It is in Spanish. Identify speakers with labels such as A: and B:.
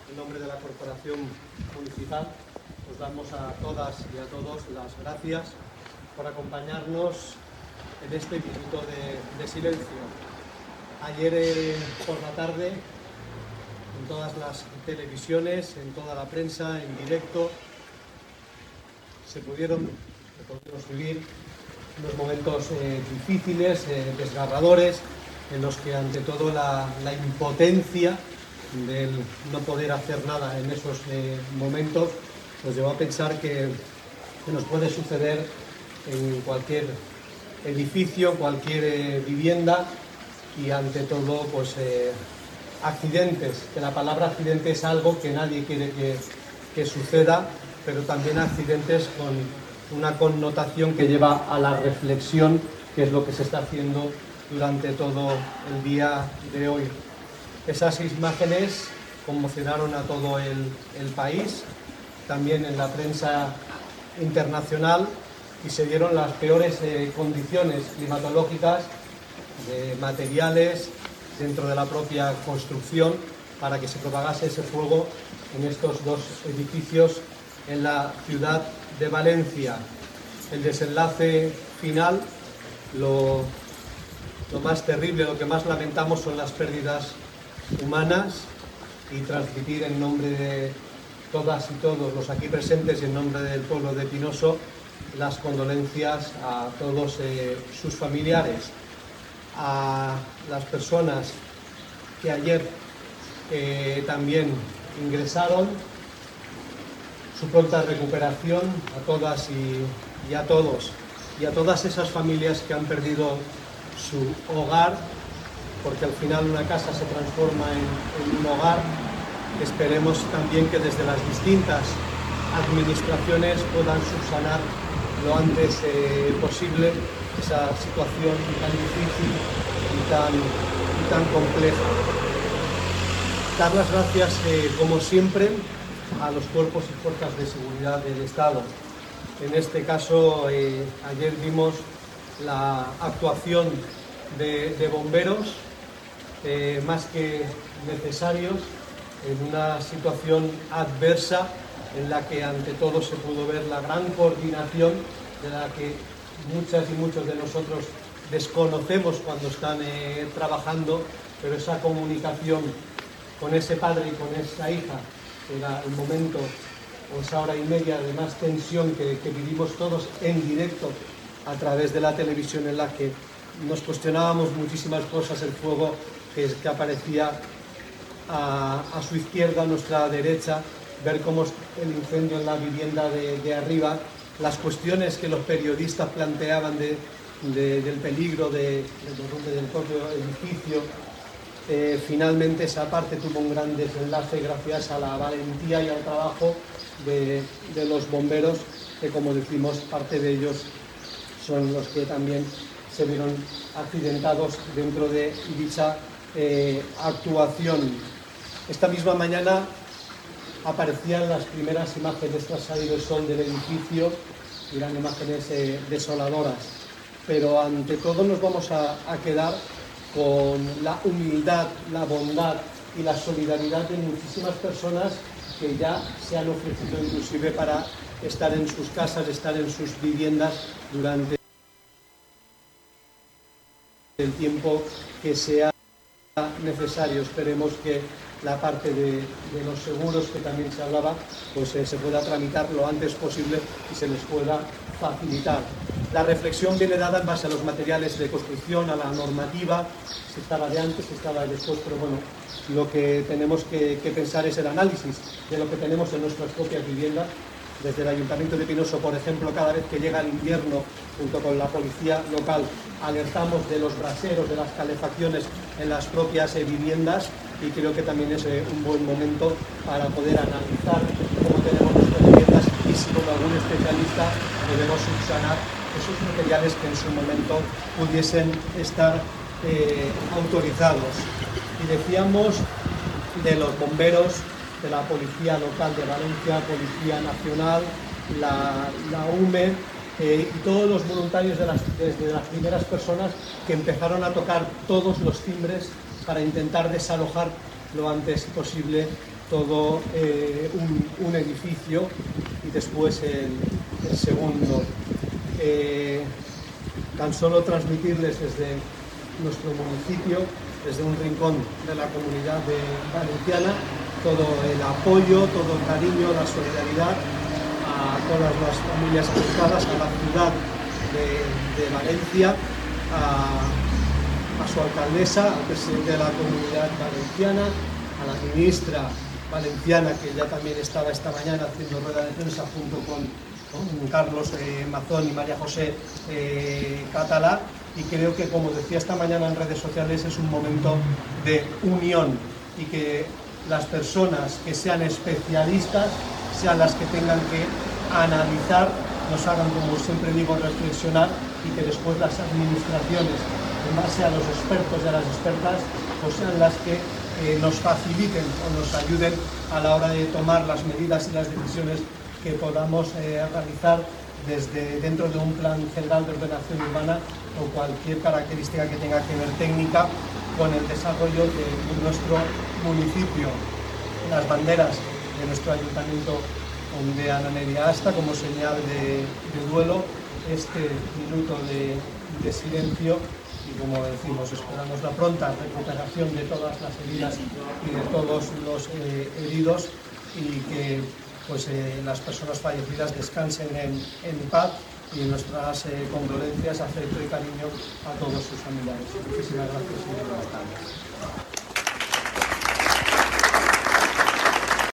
A: En nombre de la Corporación Municipal, os damos a todas y a todos las gracias por acompañarnos en este minuto de silencio. Ayer por la tarde, en todas las televisiones, en toda la prensa, en directo, se pudieron vivir unos momentos difíciles, desgarradores, en los que ante todo la impotencia del no poder hacer nada en esos momentos nos llevó a pensar que nos puede suceder en cualquier edificio, cualquier vivienda, y ante todo pues accidentes, que la palabra accidente es algo que nadie quiere que suceda, pero también accidentes con una connotación que lleva a la reflexión, que es lo que se está haciendo durante todo el día de hoy. Esas imágenes conmocionaron a todo el país, también en la prensa internacional, y se dieron las peores condiciones climatológicas, materiales, dentro de la propia construcción, para que se propagase ese fuego en estos dos edificios en la ciudad de Valencia. El desenlace final, lo más terrible, lo que más lamentamos son las pérdidas humanas, y transmitir en nombre de todas y todos los aquí presentes y en nombre del pueblo de Pinoso las condolencias a todos sus familiares, a las personas que ayer también ingresaron, su pronta recuperación, a todas y a todos, y a todas esas familias que han perdido su hogar, porque al final una casa se transforma en un hogar. Esperemos también que desde las distintas administraciones puedan subsanar lo antes posible esa situación tan difícil y tan compleja. Dar las gracias, como siempre, a los cuerpos y fuerzas de seguridad del Estado. En este caso, ayer vimos la actuación de bomberos, más que necesarios, en una situación adversa en la que ante todo se pudo ver la gran coordinación de la que muchas y muchos de nosotros desconocemos cuando están trabajando, pero esa comunicación con ese padre y con esa hija era el momento, o esa hora y media de más tensión que vivimos todos en directo a través de la televisión, en la que nos cuestionábamos muchísimas cosas, el fuego que aparecía a su izquierda, a nuestra derecha, ver cómo el incendio en la vivienda de arriba, las cuestiones que los periodistas planteaban del peligro del propio edificio. Finalmente esa parte tuvo un gran desenlace gracias a la valentía y al trabajo de los bomberos, que, como decimos, parte de ellos son los que también se vieron accidentados dentro de dicha actuación. Esta misma mañana aparecían las primeras imágenes tras salir el sol del edificio, y eran imágenes desoladoras, pero ante todo nos vamos a quedar con la humildad, la bondad y la solidaridad de muchísimas personas que ya se han ofrecido inclusive para estar en sus casas, estar en sus viviendas durante el tiempo que sea necesario. Esperemos que la parte de los seguros, que también se hablaba, pues se pueda tramitar lo antes posible y se les pueda facilitar. La reflexión viene dada en base a los materiales de construcción, a la normativa, si estaba de antes, si estaba de después, pero bueno, lo que tenemos que pensar es el análisis de lo que tenemos en nuestras propias viviendas. Desde el Ayuntamiento de Pinoso, por ejemplo, cada vez que llega el invierno, junto con la policía local, alertamos de los braseros, de las calefacciones en las propias viviendas, y creo que también es un buen momento para poder analizar cómo tenemos nuestras viviendas y si con algún especialista podemos subsanar esos materiales que en su momento pudiesen estar autorizados. Y decíamos de los bomberos, de la Policía Local de Valencia, Policía Nacional, la UME, y todos los voluntarios desde las primeras personas que empezaron a tocar todos los timbres para intentar desalojar lo antes posible todo un edificio y después el segundo. Tan solo transmitirles desde nuestro municipio, desde un rincón de la comunidad valenciana, todo el apoyo, todo el cariño, la solidaridad a todas las familias afectadas, a la ciudad de Valencia, a su alcaldesa, al presidente de la Comunidad Valenciana, a la ministra valenciana, que ya también estaba esta mañana haciendo rueda de prensa junto con Carlos Mazón y María José Catalá, y creo que, como decía esta mañana en redes sociales, es un momento de unión y que las personas que sean especialistas sean las que tengan que analizar, nos hagan, como siempre digo, reflexionar, y que después las administraciones, en base a los expertos y a las expertas, pues sean las que nos faciliten o nos ayuden a la hora de tomar las medidas y las decisiones que podamos realizar desde dentro de un plan general de ordenación urbana o cualquier característica que tenga que ver técnica con el desarrollo de nuestro municipio. Las banderas de nuestro ayuntamiento ondean a media asta como señal de duelo, este minuto de silencio, y como decimos, esperamos la pronta recuperación de todas las heridas y de todos los heridos, y que pues las personas fallecidas descansen en paz, y nuestras condolencias, afecto y cariño a todos sus familiares. Muchísimas gracias y buenas tardes.